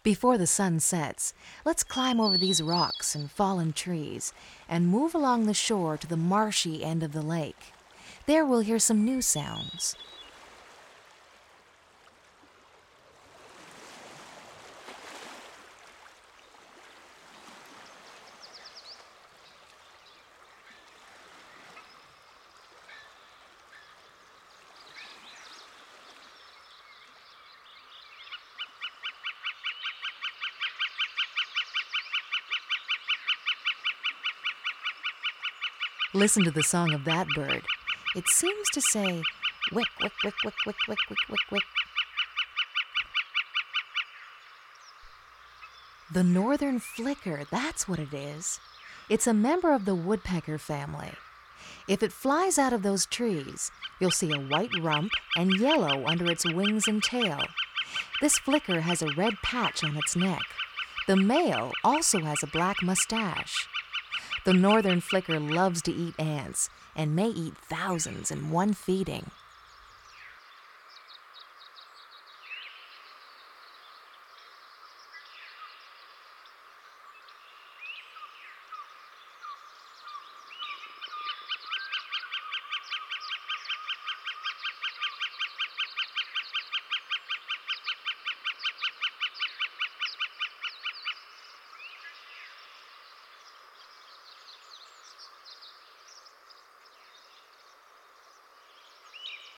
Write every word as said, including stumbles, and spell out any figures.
Before the sun sets, let's climb over these rocks and fallen trees and move along the shore to the marshy end of the lake. There we'll hear some new sounds. Listen to the song of that bird. It seems to say, wick, wick, wick, wick, wick, wick, wick, wick, wick. The northern flicker, that's what it is. It's a member of the woodpecker family. If it flies out of those trees, you'll see a white rump and yellow under its wings and tail. This flicker has a red patch on its neck. The male also has a black mustache. The northern flicker loves to eat ants and may eat thousands in one feeding.